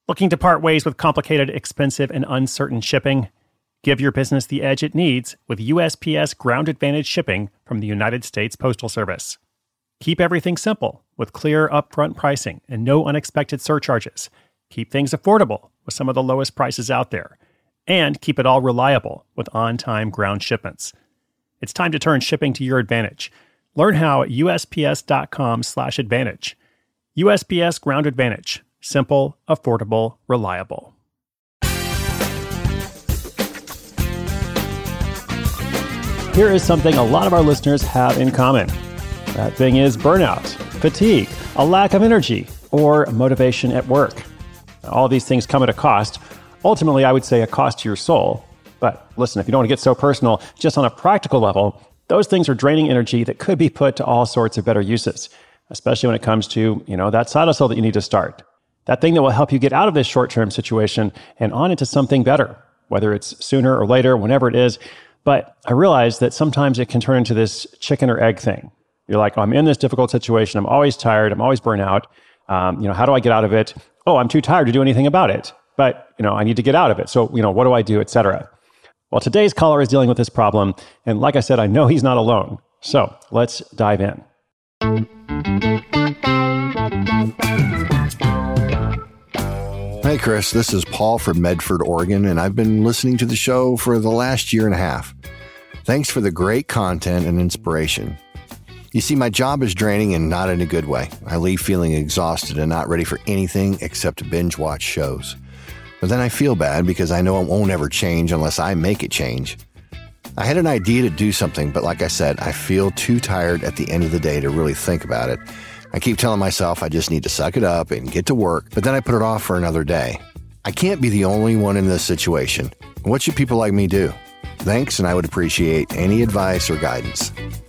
Looking to part ways with complicated, expensive, and uncertain shipping? Give your business the edge it needs with USPS Ground Advantage shipping from the United States Postal Service. Keep everything simple with clear upfront pricing and no unexpected surcharges. Keep things affordable with some of the lowest prices out there. And keep it all reliable with on-time ground shipments. It's time to turn shipping to your advantage. Learn how at USPS.com/advantage. USPS Ground Advantage. Simple, affordable, reliable. Here is something a lot of our listeners have in common. That thing is burnout, fatigue, a lack of energy, or motivation at work. All these things come at a cost. Ultimately, I would say a cost to your soul. But listen, if you don't want to get so personal, just on a practical level, those things are draining energy that could be put to all sorts of better uses, especially when it comes to, that side hustle that you need to start. That thing that will help you get out of this short-term situation and on into something better, whether it's sooner or later, whenever it is. But I realize that sometimes it can turn into this chicken or egg thing. You're like, I'm in this difficult situation. I'm always tired. I'm always burnt out. How do I get out of it? Oh, I'm too tired to do anything about it. But, I need to get out of it. So, what do I do, et cetera? Well, today's caller is dealing with this problem. And like I said, I know he's not alone. So let's dive in. Hey, Chris, this is Paul from Medford, Oregon, and I've been listening to the show for the last year and a half. Thanks for the great content and inspiration. You see, my job is draining and not in a good way. I leave feeling exhausted and not ready for anything except to binge watch shows. But then I feel bad because I know it won't ever change unless I make it change. I had an idea to do something, but like I said, I feel too tired at the end of the day to really think about it. I keep telling myself I just need to suck it up and get to work, but then I put it off for another day. I can't be the only one in this situation. What should people like me do? Thanks, and I would appreciate any advice or guidance.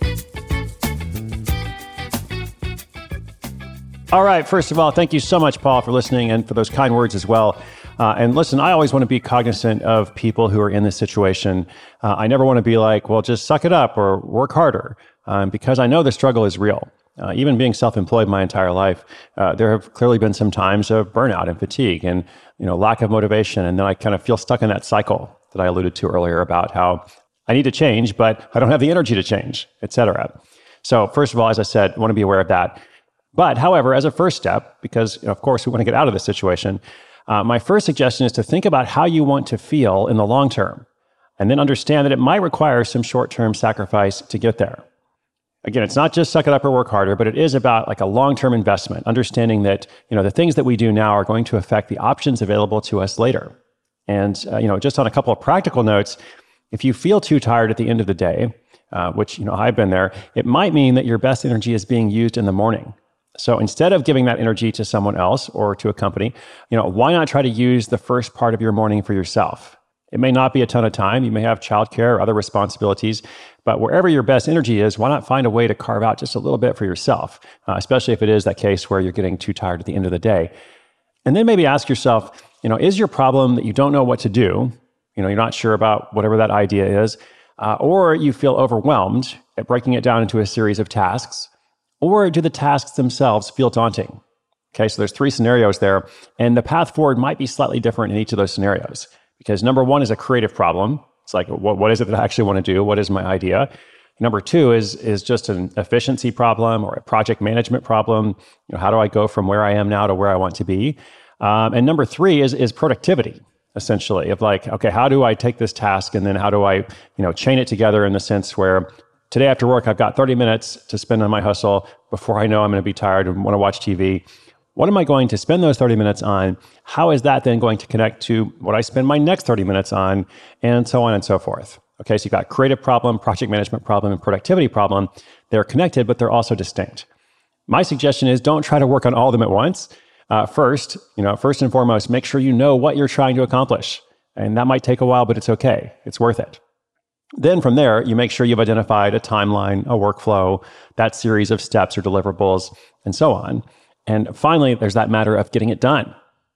All right. First of all, thank you so much, Paul, for listening and for those kind words as well. And listen, I always want to be cognizant of people who are in this situation. I never want to be like, well, just suck it up or work harder, because I know the struggle is real. Even being self-employed my entire life, there have clearly been some times of burnout and fatigue and, lack of motivation. And then I kind of feel stuck in that cycle that I alluded to earlier about how I need to change, but I don't have the energy to change, et cetera. So first of all, as I said, I want to be aware of that. But however, as a first step, because of course we want to get out of this situation, my first suggestion is to think about how you want to feel in the long term, and then understand that it might require some short-term sacrifice to get there. Again, it's not just suck it up or work harder, but it is about like a long-term investment, understanding that, the things that we do now are going to affect the options available to us later. And, just on a couple of practical notes, if you feel too tired at the end of the day, which, I've been there, it might mean that your best energy is being used in the morning. So instead of giving that energy to someone else or to a company, why not try to use the first part of your morning for yourself? It may not be a ton of time. You may have childcare or other responsibilities, but wherever your best energy is, why not find a way to carve out just a little bit for yourself, especially if it is that case where you're getting too tired at the end of the day. And then maybe ask yourself, is your problem that you don't know what to do? You're not sure about whatever that idea is, or you feel overwhelmed at breaking it down into a series of tasks, or do the tasks themselves feel daunting? Okay, so there's 3 scenarios there, and the path forward might be slightly different in each of those scenarios. Because number 1 is a creative problem. It's like, what is it that I actually want to do? What is my idea? Number 2 is just an efficiency problem or a project management problem. How do I go from where I am now to where I want to be? And number 3 is productivity, essentially, of like, okay, how do I take this task and then how do I, chain it together in the sense where today after work, I've got 30 minutes to spend on my hustle before I know I'm going to be tired and want to watch TV. What am I going to spend those 30 minutes on? How is that then going to connect to what I spend my next 30 minutes on, and so on and so forth? Okay, so you've got creative problem, project management problem, and productivity problem. They're connected, but they're also distinct. My suggestion is don't try to work on all of them at once. First and foremost, make sure you know what you're trying to accomplish. And that might take a while, but it's okay. It's worth it. Then from there, you make sure you've identified a timeline, a workflow, that series of steps or deliverables, and so on. And finally, there's that matter of getting it done.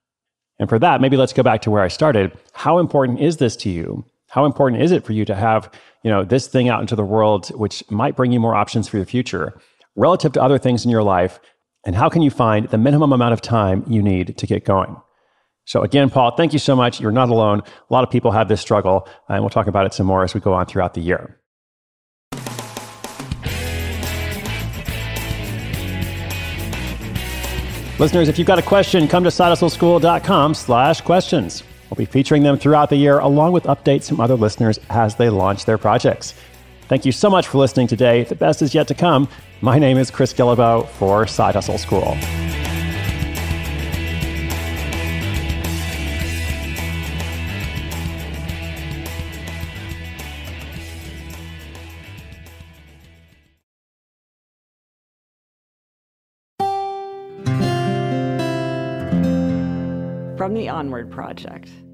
And for that, maybe let's go back to where I started. How important is this to you? How important is it for you to have, this thing out into the world, which might bring you more options for your future relative to other things in your life? And how can you find the minimum amount of time you need to get going? So again, Paul, thank you so much. You're not alone. A lot of people have this struggle, and we'll talk about it some more as we go on throughout the year. Listeners, if you've got a question, come to sidehustleschool.com/questions. We'll be featuring them throughout the year, along with updates from other listeners as they launch their projects. Thank you so much for listening today. The best is yet to come. My name is Chris Guillebeau for Side Hustle School. From the Onward Project.